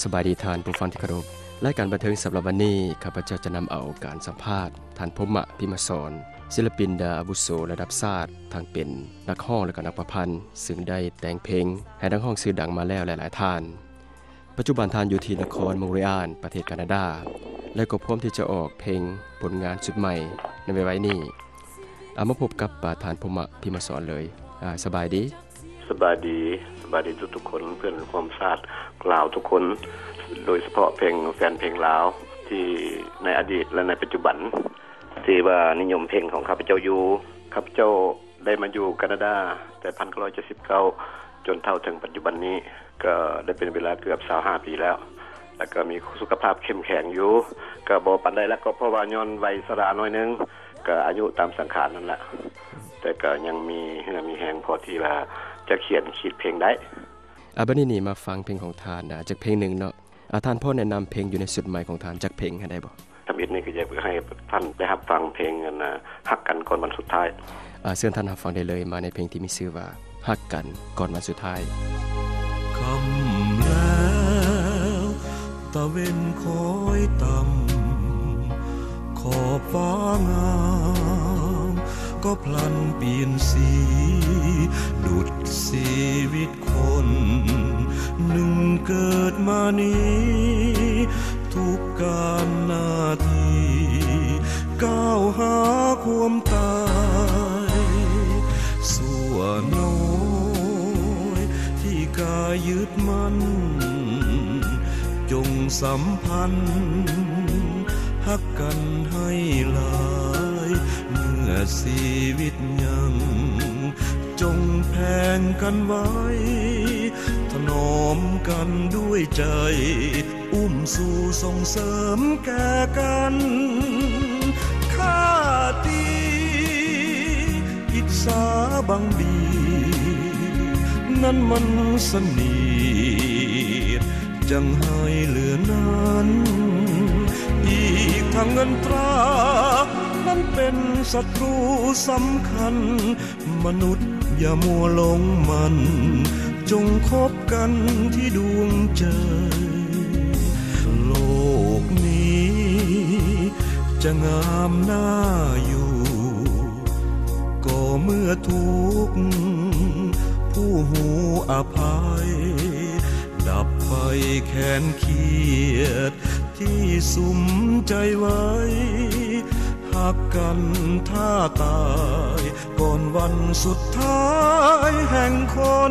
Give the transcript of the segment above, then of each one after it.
สบายดีท่านผู้ฟังที่เคารพรายการบันเทิงสำหรับวันนี้ข้าพเจ้าจะนำเอาการสัมภาษณ์ท่านพมพิมสรศิลปินดาอาวุโสระดับชาติทั้งเป็นนักร้องและก็นักประพันธ์ซึ่งได้แต่งเพลงให้นักร้องชื่อดังมาแล้วหลายๆท่านปัจจุบันท่านอยู่ที่นครมอนทรีออลประเทศแคนาดาและก็พร้อมที่จะออกเพลงผลงานชุดใหม่ในไว้นี้มาพบกับท่านพมพิมสรเลยสบายดีทุกคนเพื่อนความชาติลาวทุกคนโดยเฉพาะเพลงแฟนเพลงลาวที่ในอดีตและในปัจจุบันที่ว่านิยมเพลงของข้าพเจ้าอยู่ข้าพเจ้าได้มาอยู่แคนาดาแต่1979จนเท่าถึงปัจจุบันนี้ก็ได้เป็นเวลาเกือบ25ปีแล้วแล้วก็มีสุขภาพเข้มแข็งอยู่ก็บ่ปานใดแล้วก็เพราะว่าย้อนวัยชราน้อยนึงก็อายุตามสังขารนั่นแหละแต่ก็ยังมีเหือมีแรงพอที่ว่าจะคิดเพลงได้บัดนี้นี่มาฟังเพลงของท่านจากเพลงหนึ่งเนาะท่านพ่อแนะนำเพลงอยู่ในสุดใหม่ของท่านจากเพลงให้ได้บ่ทำอิดนี่ก็อยากให้ท่านได้รับฟังเพลงฮักกันก่อนวันสุดท้ายเชิญท่านรับฟังได้เลยมาในเพลงที่มีชื่อว่าฮักกันก่อนวันสุดท้ายคำแล้วตะเว้นคอยต่ำขอบฟ้างามก็พลันเปลี่ยนสีดุจชีวิตคนหนึ่งเกิดมานี้ทุกการหน้าที่ก้าวหาความตายสั่วน้อยที่กายยึดมั่นจงสัมพันธ์ฮักกันให้หลายเมื่อชีวิตยังจงแพงกันไว้ถนอมกันด้วยใจอุ้มสู่ส่งเสริมแก่กันข้าตีอิจฉาบังบีนั้นมันสนิทจังให้เหลือนั้นอีกทางเงินตรานั้นเป็นศัตรูสำคัญมนุษย์อย่ามัวหลงมันจงคบกันที่ดวงใจโลกนี้จะงามน่าอยู่ก็เมื่อทุกข์ผู้หูอภัยดับไฟแค้นเคียดที่สุมใจไว้ฮักกันถ้าตายก่อนวันสุดท้ายแห่งคน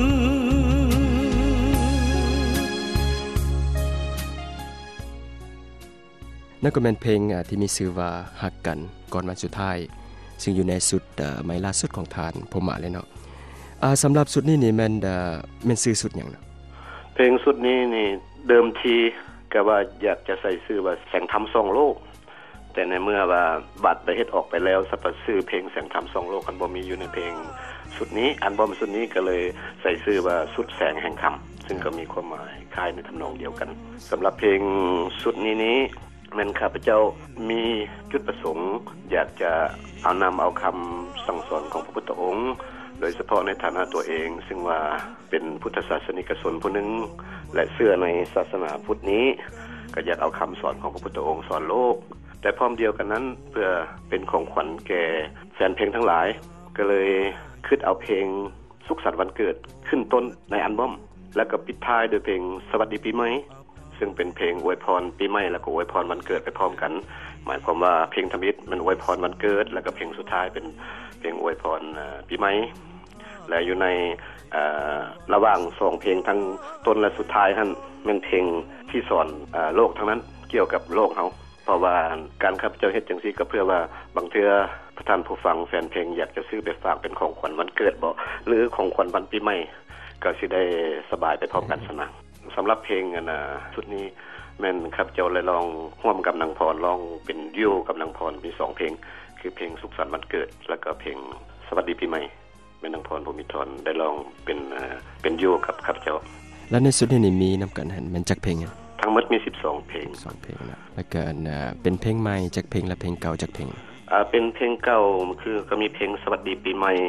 นั่นก็เป็นเพลงที่มีชื่อว่าฮักกันก่อนวันสุดท้ายซึ่งอยู่ในสุดใหม่ล่าสุดของทานพมเลยเนาะสำหรับสุดนี้นี่มันชื่อสุดหยังเนาะเพลงสุดนี้นี่เดิมทีก็ว่าอยากจะใส่ชื่อว่าแสงธรรมส่องโลกแต่ในเมื่อว่าบัตรได้เฮ็ดออกไปแล้วสรรพชื่อเพลงแสงธรรมส่องโลกอันบ่มีอยู่ในเพลงสุดนี้อัลบั้มสุดนี้ก็เลยใส่ชื่อว่าสุดแสงแห่งธรรมซึ่งก็มีความหมายคล้ายในทำนองเดียวกันสำหรับเพลงสุดนี้แม่นข้าพเจ้ามีจุดประสงค์อยากจะเอาคำสั่งสอนของพระพุทธองค์โดยเฉพาะในฐานะตัวเองซึ่งว่าเป็นพุทธศาสนิกชนผู้หนึ่งและเชื่อในศาสนาพุทธนี้ก็อยากเอาคำสอนของพระพุทธองค์สอนโลกแต่พร้อมเดียวกันนั้นเพื่อเป็นของขวัญแก่แฟนเพลงทั้งหลายก็เลยคิดเอาเพลงสุขสันต์วันเกิดขึ้นต้นในอัลบั้มแล้วก็ปิดท้ายด้วยเพลงสวัสดีปีใหม่ซึ่งเป็นเพลงอวยพรปีใหม่แล้วก็อวยพรวันเกิดไปพร้อมกันหมายความว่าเพลงธรรมิตมันอวยพรวันเกิดแล้วก็เพลงสุดท้ายเป็นเพลงอวยพรปีใหม่และอยู่ในระหว่าง2เพลงทั้งต้นและสุดท้ายนั้นเป็นเพลงที่สอนโลกทั้งนั้นเกี่ยวกับโลกเฮาเพราะว่าการข้าพเจ้าเฮ็ดจังซี่ก็เพื่อว่าบางเทื่อท่านผู้ฟังแฟนเพลงอยากจะซื้อไปฝากเป็นของขวัญวันเกิดบ่หรือของขวัญวันปีใหม่ก็สิได้สบายไปพร้อมกันสนะสำหรับเพลงชุดนี้แม่นข้าพเจ้าเลยลองร่วมกับนางพรลองเป็นดิวกับนางพรมี2เพลงคือเพลงสุขสันต์วันเกิดแล้วก็เพลงสวัสดีปีใหม่แม่นางพรภูมิธรได้ลองเป็นดิวกับข้าพเจ้าและในสุดนี้มีนํากันหั่นแม่นจักเพลงทั้งหมดมี12เพลง 2เพลงนะแล้วก็เป็นเพลงใหม่จักเพลงและเพลงเก่าจักเพลงเป็นเพลงเก่าคือก็มีเพลงสวัสดีปีใหม่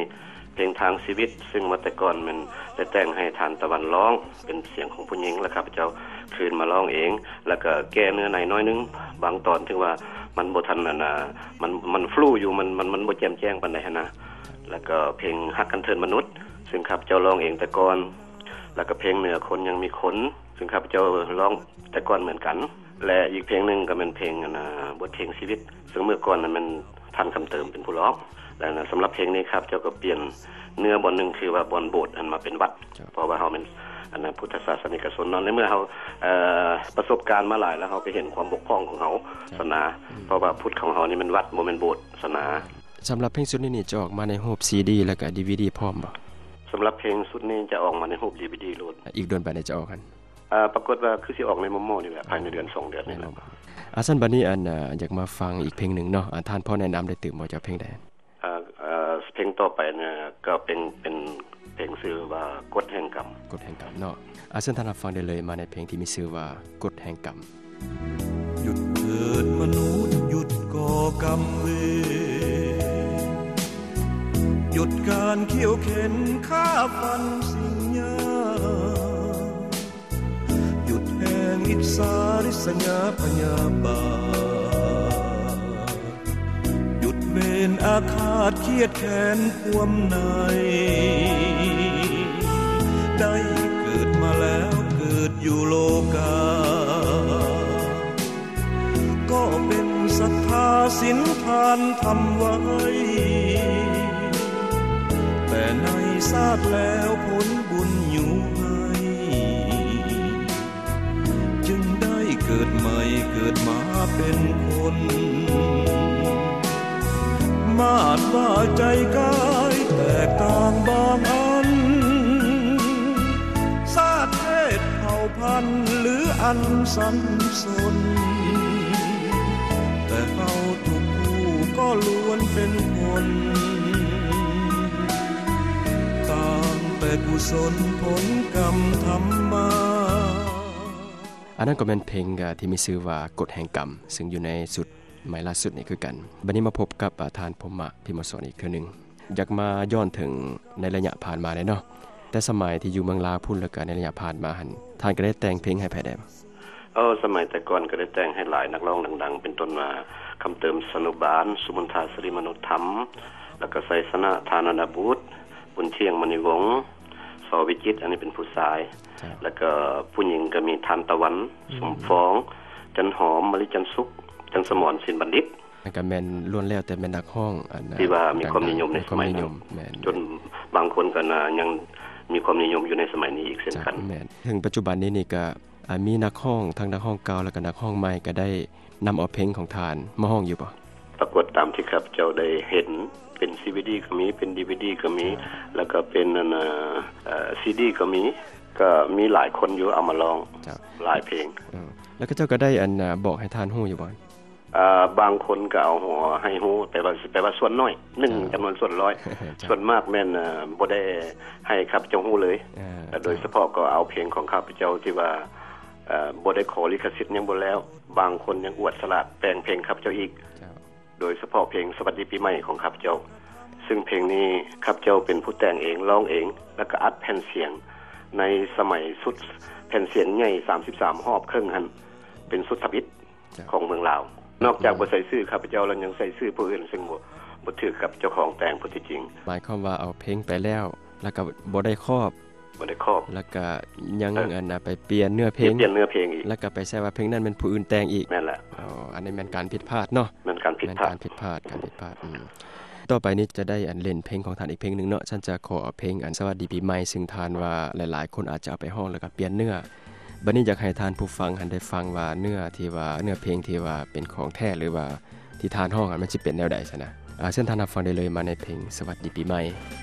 เพลงทางชีวิตซึ่งเมื่อแต่ก่อนมันได้แต่งให้ทานตะวันร้องเป็นเสียงของผู้หญิงแล้วครับเจ้าคืนมาร้องเองแล้วก็แก้เนื้อในน้อยนึงบางตอนถึงว่ามันบ่ทันมันฟลูอยู่มันบ่แจ่มแจ้งปานใดนะแล้วก็เพลงฮักกันเทินมนุษย์ซึ่งครับเจ้าร้องเองแต่ก่อนแล้วก็เพลงเหนือคนยังมีขนซึ่งครับเจ้าร้องแต่ก่อนเหมือนกันและอีกเพลงนึงก็เป็นเพลงบทเพลงชีวิตซึ่งเมื่อก่อนนั้นมันทันคำเติมเป็นผู้ร้องแล้วสำหรับเพลงนี้ครับเจ้าก็เปลี่ยนเนื้อบทนึงคือว่าบทโบสถ์อันมาเป็นวัดเพราะว่าเฮาเป็นพุทธศาสนิกชนในเมื่อเฮาประสบการณ์มาหลายแล้วเฮาไปเห็นความบกพร่องของเฮาศาสนาเพราะว่าพุทธของเฮานี่มันวัดบ่แม่นโบสถ์ศาสนาสำหรับเพลงสุดนี้จะออกมาในรูป CD แล้วก็ DVD พร้อมบ่สำหรับเพลงสุดนี้จะออกมาในรูป DVD โหลดอีกเดือนไปได้จะออกกันปรากฏว่าคือสิออกในมอนี่แหละภายในเดือน2เดือนนี่แหละซั่นบัดนี้อยากมาฟังอีกเพลงนึงเนาะท่านพอแนะนำได้ตื่มบ่จากเพลงใดเพลงต่อไปเนี่ยก็เป็นเพลงชื่อว่ากฎแห่งกรรมกฎแห่งกรรมเนาะซึ่งท่านรับฟังได้เลยมาในเพลงที่มีชื่อว่ากฎแห่งกรรมหยุดเถิดมนุษย์หยุดก่อกรรมเวรหยุดการเคี่ยวเข็นฆ่าฟันสิ่งหยาหยุดแห่งอิจฉาริษยาพยาบาทหยุดเวรอาฆาตเครียดแค้นท่วมในได้เกิดมาแล้วเกิดอยู่โลกาก็เป็นศรัทธาศีลทานทำไว้แต่ในชาติแล้วผลบุญอยู่ให้จึงได้เกิดใหม่เกิดมาเป็นคนมาดว่าใจกายแตกต่างบางอันชาติเพศเผ่าพันธุ์หรืออันสันสนแต่เราทุกผู้ก็ล้วนเป็นคนต่างแต่กุศลผลกรรมทำมาอันนั้นก็เป็นเพลงที่มีชื่อว่ากฎแห่งกรรมซึ่งอยู่ในสุดใหม่ล่าสุดนี่คือกันบัดนี้มาพบกับทานพรหมพิมพ์สอนอีกคือนึงอยากมาย้อนถึงในระยะผ่านมาเลยเนาะแต่สมัยที่อยู่เมืองลาวพุ่นแล้วก็ในระยะผ่านมาหั่นท่านก็ได้แต่งเพลงให้ไผได้บ่สมัยแต่ก่อนก็ได้แต่งให้หลายนักร้องดังๆเป็นต้นมาคำเติมสนุบาลสุมนทาสิริมนุธรรมแล้วก็ไสสนะธานันดบุตรบุญเชียงมณีวงศ์สวิจิตรอันนี้เป็นผู้ชายแล้วก็ผู้หญิงก็มีทานตะวันสมฟองจันหอมมะลิจันสุขจันสมรสินบัณฑิตก็แม่นล้วนแล้วแต่แม่นนักร้องที่ว่ามีความนิยมในสมัยนั้นจนบางคนก็ยังมีความนิยมอยู่ในสมัยนี้อีกเช่นกันแม่นถึงปัจจุบันนี้นี่ก็มีนักร้องทั้งนักร้องเก่าแล้วก็นักร้องใหม่ก็ได้นำเอาเพลงของทานมาร้องอยู่บ่ปรากฏตามที่ครับเจ้าได้เห็นเป็น CVD ก็มีเป็น DVD ก็มีแล้วก็เป็นCD ก็มีหลายคนอยู่เอามาร้องหลายเพลงแล้วก็เจ้าก็ได้บอกให้ทานฮู้อยู่บ่บางคนก็เอาหัวให้ฮู้แต่ว่าส่วนน้อย1จำนวนส่วนร้อยส่วนมากแม่นบ่ได้ให้ครับเจ้าฮู้เลยโดยเฉพาะก็เอาเพลงของข้าพเจ้าที่ว่าบ่ได้ขอลิขสิทธิ์ยังบ่แล้วบางคนยังอวดสลาดแปลงเพลงข้าพเจ้าอีกโดยเฉพาะเพลงสวัสดีปีใหม่ของข้าพเจ้าซึ่งเพลงนี้ข้าพเจ้าเป็นผู้แต่งเองร้องเองแล้วก็อัดแผ่นเสียงในสมัยสุดแผ่นเสียงใหญ่33รอบครึ่งหั่นเป็นสุดทบิตของเมืองลาวนอกจากบ่ใส่ชื่อข้าพเจ้าแล้วยังใส่ชื่อผู้อื่นซึ่งบ่ถือกับเจ้าของแต่งผู้ที่จริงหมายความว่าเอาเพลงไปแล้วก็บ่ได้ครอบแล้วก็ยังไปเปลี่ยนเนื้อเพลงอีกแล้วก็ไปแซวว่าเพลงนั้นเป็นผู้อื่นแต่งอีกแม่นแหละอันนี้แม่นการผิดพลาดเนาะแม่นการผิดพลาดต่อไปนี้จะได้เล่นเพลงของท่านอีกเพลงนึงเนาะฉันจะขอเพลงสวัสดีปีใหม่ซึ่งทานว่าหลายๆคนอาจจะเอาไปร้องแล้วก็เปลี่ยนเนื้อบัดนี้อยากให้ทานผู้ฟังได้ฟังว่าเนื้อเพลงที่ว่าเป็นของแท้หรือว่าที่ทานร้องมันสิเป็นแนวใดซะนะเส้นทางรับฟังได้เลยมาในเพลงสวัสดีปีใหม่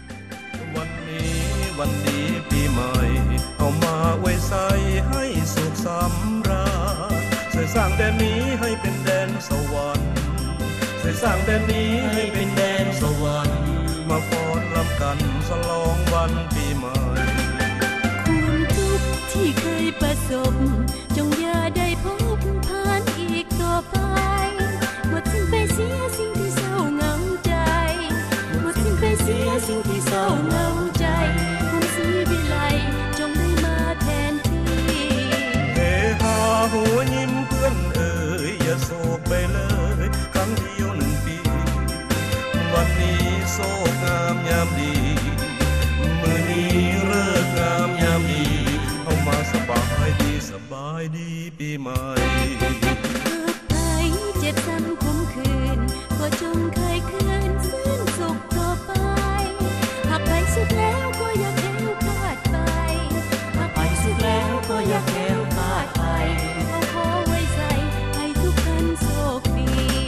วันนี้ปีใหม่เอามาไว้ใส่ให้สุขสำราญช่วยสร้างแดนนี้ให้เป็นแดนสวรรค์ช่วยสร้างแดนนี้ให้เป็นแดนสวรรค์มาฟ้อนรำกันฉลองวันปีใหม่ความทุกข์ที่เคยประสบจงอย่าได้พบผ่านอีกต่อไปหมดสิ้นไปเสียสิ่งที่เศร้าเหงาใจหมดสิ้นไปเสียสิ่งที่เศร้าอย่าโศกไปเลยครั้งเดียว1 ปีวันนี้โศกงามยามดีมื้อนี้เลิกงามยามดีเข้ามาสบายดีปีใหม่ไป7 วันคุ้มคืนก็จงเคยคืนสิ้นสุขต่อไปหากไปสุดแล้วก็อย่าแคล้วคลาดไปหากไปสุดแล้วก็อย่าแคล้วคลาดไปขอไว้ใจให้ทุกท่านโชคดี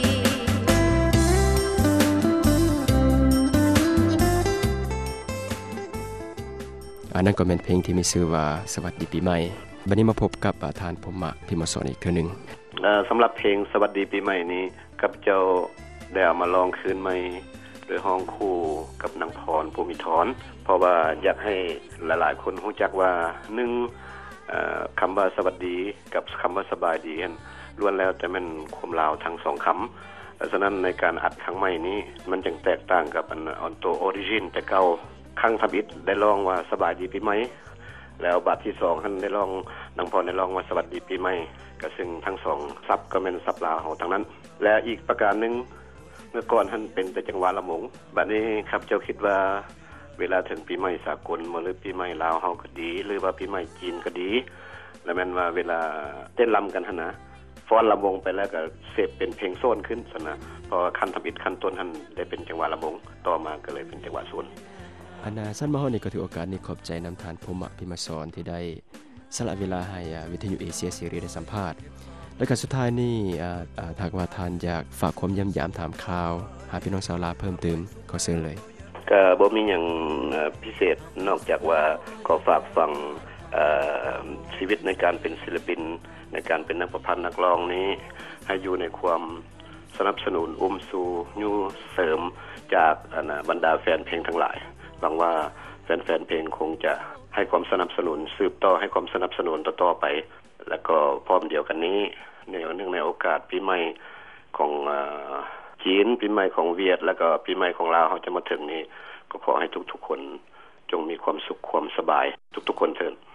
นั่นก็เป็นเพลงที่มีชื่อว่าสวัสดีปีใหม่บัดนี้มาพบกับทานพมะพิมพ์สอนอีกเทื่อนึงสำหรับเพลงสวัสดีปีใหม่นี้กับเจ้าได้เอามาร้องคืนใหม่โดยห้องคู่กับนางพรภูมิธรเพราะว่าอยากให้หลายๆคนรู้จักว่า1คำว่าสวัสดีกับคำว่าสบายดีนั้นล้วนแล้วแต่มันความลาวทั้ง2คำฉะนั้นในการอัดครั้งใหม่นี้มันจึงแตกต่างกับอันตัวออริจินแต่เก่าครั้งทบิดได้ร้องว่าสบายดีปีใหม่แล้วบัดที่2ท่านได้ร้องนางพรได้ร้องว่าสวัสดีปีใหม่ก็ซึ่งทั้ง2ซับก็เป็นซับลาวเฮาทั้งนั้นและอีกประการนึงเมื่อก่อนท่านเป็นแต่จังหวะละมงบัดนี้ครับเจ้าคิดว่าเวลาถึงปีใหม่สากลหรือปีใหม่ลาวเฮาก็ดีหรือว่าปีใหม่จีนก็ดีแล้วแม่นว่าเวลาเต้นรำกันหั่นนะฟ้อนลำวงไปแล้วก็เสพเป็นเพลงโซนขึ้นซั่นนะเพราะคันทบิดคันต้นท่านได้เป็นจังหวะละมงต่อมาก็เลยเป็นจังหวะโซนสั้นมาเฮานี่ก็ถือโอกาสนี้ขอบใจนำทานพมะพิมพ์สอนที่ได้สละเวลาให้วิทยุเอเชียซีรีส์ได้สัมภาษณ์และก็สุดท้ายนี้ถ้าว่าท่านอยากฝากความย้ำยามถามข่าวหาพี่น้องชาวลาวเพิ่มเติมขอเชิญเลยก็บ่มีหยังพิเศษนอกจากว่าขอฝากฟังชีวิตในการเป็นศิลปินในการเป็นนักประพันธ์นักร้องนี้ให้อยู่ในความสนับสนุนสู่ยูเสริมจากบรรดาแฟนเพลงทั้งหลายหวังว่าแฟนๆเพลงคงจะให้ความสนับสนุนสืบต่อให้ความสนับสนุนต่อๆไปแล้วก็พร้อมเดียวกันนี้ในเนื่องในโอกาสปีใหม่ของจีนปีใหม่ของเวียดแล้วก็ปีใหม่ของลาวเฮาจะมาถึงนี้ก็ขอให้ทุกๆคนจงมีความสุขความสบายทุกๆคนเถิด